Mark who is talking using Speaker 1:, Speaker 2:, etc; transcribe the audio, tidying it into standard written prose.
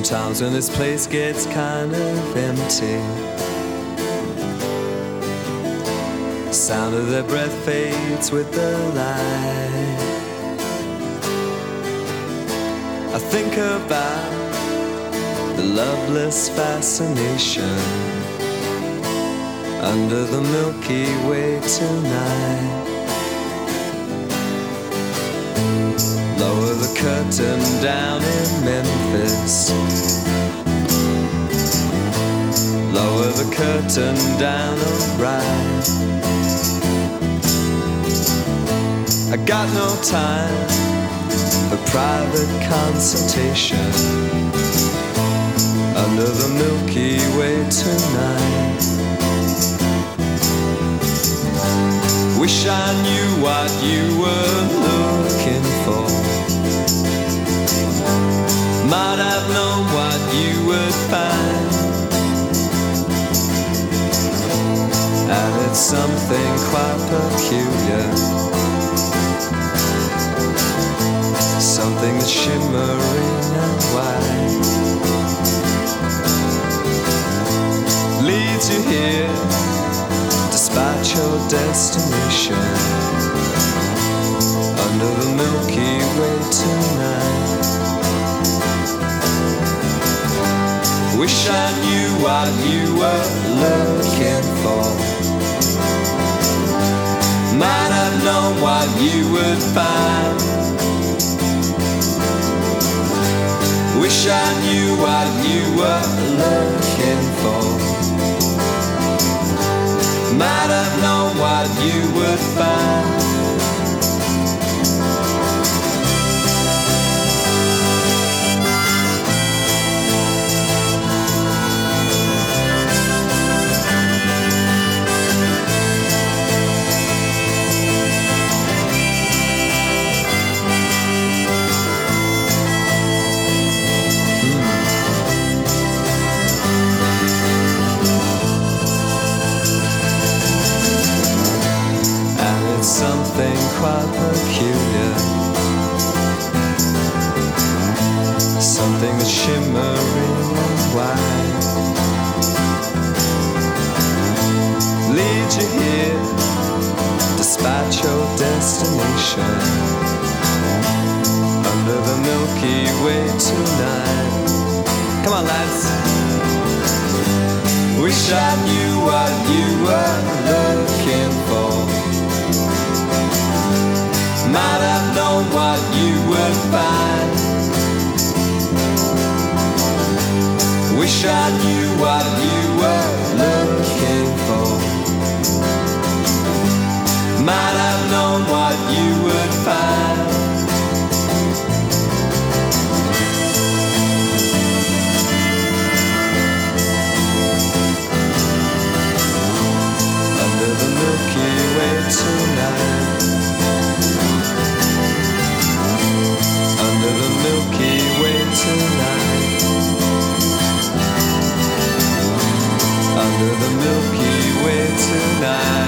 Speaker 1: Sometimes when this place gets kind of empty, the sound of their breath fades with the light. I think about the loveless fascination under the Milky Way tonight. Lower the curtain down in Memphis. Lower the curtain down, alright. I got no time for private consultation under the Milky Way tonight. Wish I knew what you were looking for. Might have known what you would find. And it's something quite peculiar, something that's shimmering and white, leads you here despite your destination under the Milky Way tonight. Wish I knew what you were looking for. Might have known what you would find. Wish I knew what you were looking for. Might have known what you would find. Something quite peculiar, something that's shimmering and white, leads you here despite your destination under the Milky Way tonight. Come on, lads. Wish I knew what you were looking for. Might have known what you would find. Wish I knew what you were looking for. Might have known what you would find. Under the Milky Way tonight. Under the Milky Way tonight. Under the Milky Way tonight.